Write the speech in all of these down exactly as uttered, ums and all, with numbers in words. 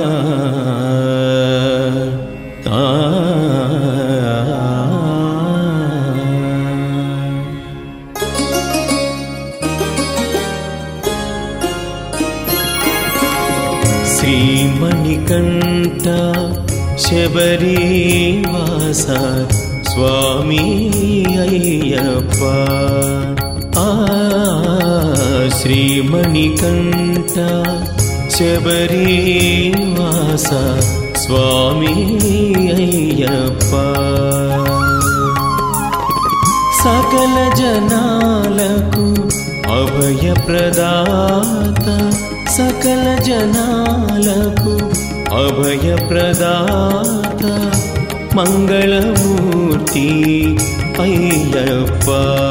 ఆ శ్రీమణికంఠ శబరివాస స్వామి అయ్యప్ప ఆ శ్రీమణికంఠ శబరివాస స్వామి అయ్యప్ప సకల జనాలకు అభయప్రదాత సకల జనాలకు అభయప్రదాత మంగళమూర్తి అయ్యప్ప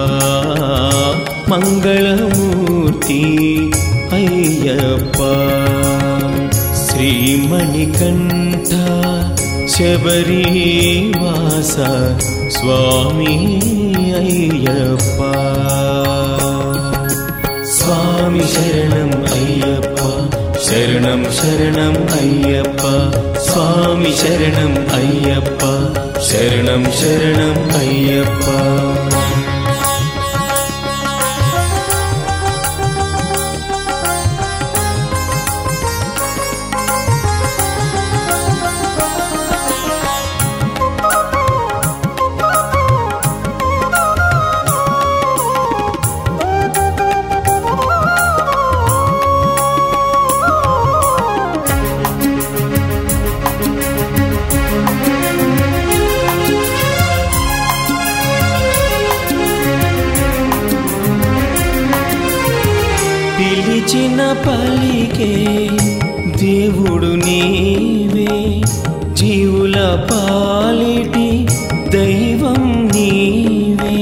మంగళమూర్తి అయ్యప్ప శ్రీమణికంఠ శబరివాస స్వామి అయ్యప్ప స్వామి శరణం అయ్యప్ప శరణం శరణం అయ్యప్ప స్వామి శరణం అయ్యప్ప శరణం శరణం అయ్యప్ప పిలిచిన పలికే దేవుడు నీవే జీవుల పాలిటి దైవం నీవే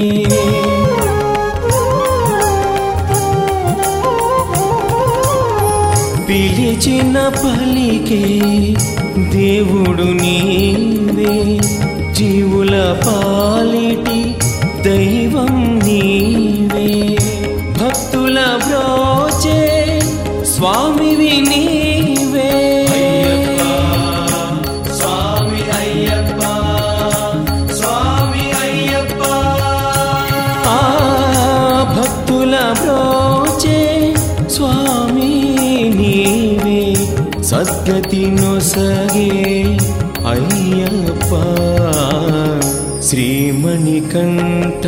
పిలిచిన పలికే దేవుడు నీవే జీవుల పాలిటి దైవం నీవే భక్తుల బ్రోచే స్వామివి నీవే స్వామి అయ్యప్ప స్వామి అయ్యప్ప ఆ భక్తుల బ్రోచే స్వామి నీవే సద్గతి నొసగే అయ్యప్ప శ్రీమణికంఠ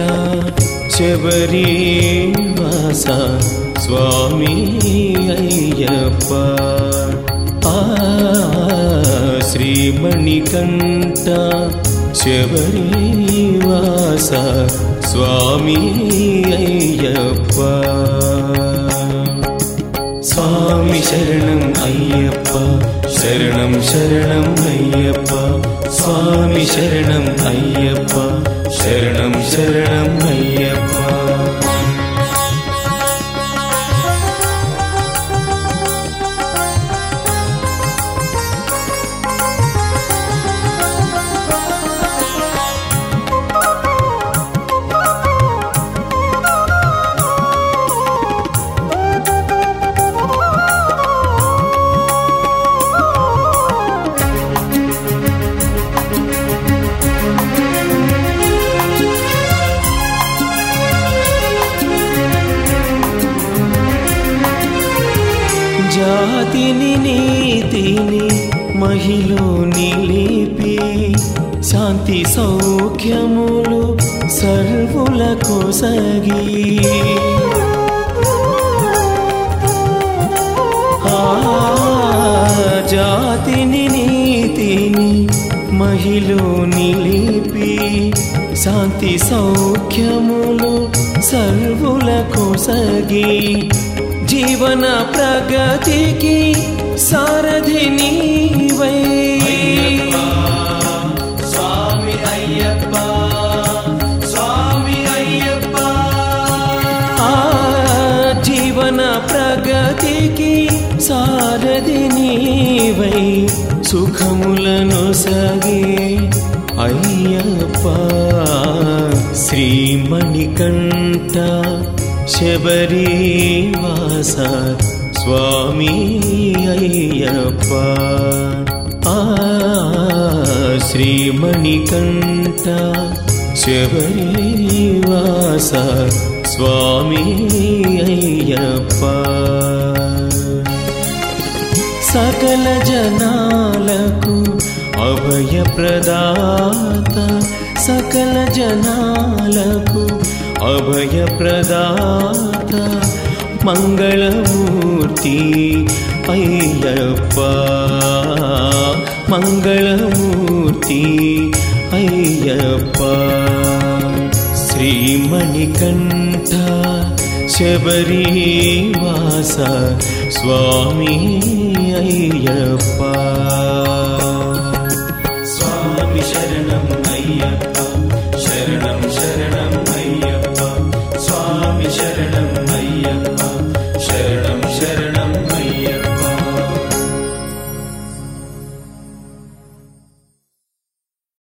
శబరివాస స్వామి అయ్యప్ప ఆ శ్రీమణికంఠ శబరివాస స్వామి అయ్యప్ప స్వామి శరణం అయ్యప్ప శరణం శరణం అయ్యప్ప స్వామి శరణం అయ్యప్ప శరణం శరణం అయ్యప్ప జాతిని నీతిని మహిలో నిలిపి శాంతి సౌఖ్యములు సర్వుల కొసగి ఆ జాతిని నీతిని మహిలో నిలిపి శాంతి సౌఖ్యములు సర్వుల కొసగి జీవన ప్రగతికి సారథి నీవై స్వామి అయ్యప్ప స్వామి అయ్యప్ప ఆ జీవన ప్రగతికి సారథి నీవై సుఖములను సగే అయ్యప్ప శ్రీమణికంఠ శబరివాస స్వామి అయ్యప్ప శ్రీమణికంఠ శబరివాస స్వామి అయ్యప్ప సకల జనాలకు అభయప్రదాత సకల జనాలకు అభయప్రదాత మంగళమూర్తి అయ్యప్ప మంగళమూర్తి అయ్యప్ప శ్రీమణికంఠ శబరివాస స్వామి అయ్యప్ప స్వామి శరణం అయ్యప్ప శరణం శరణం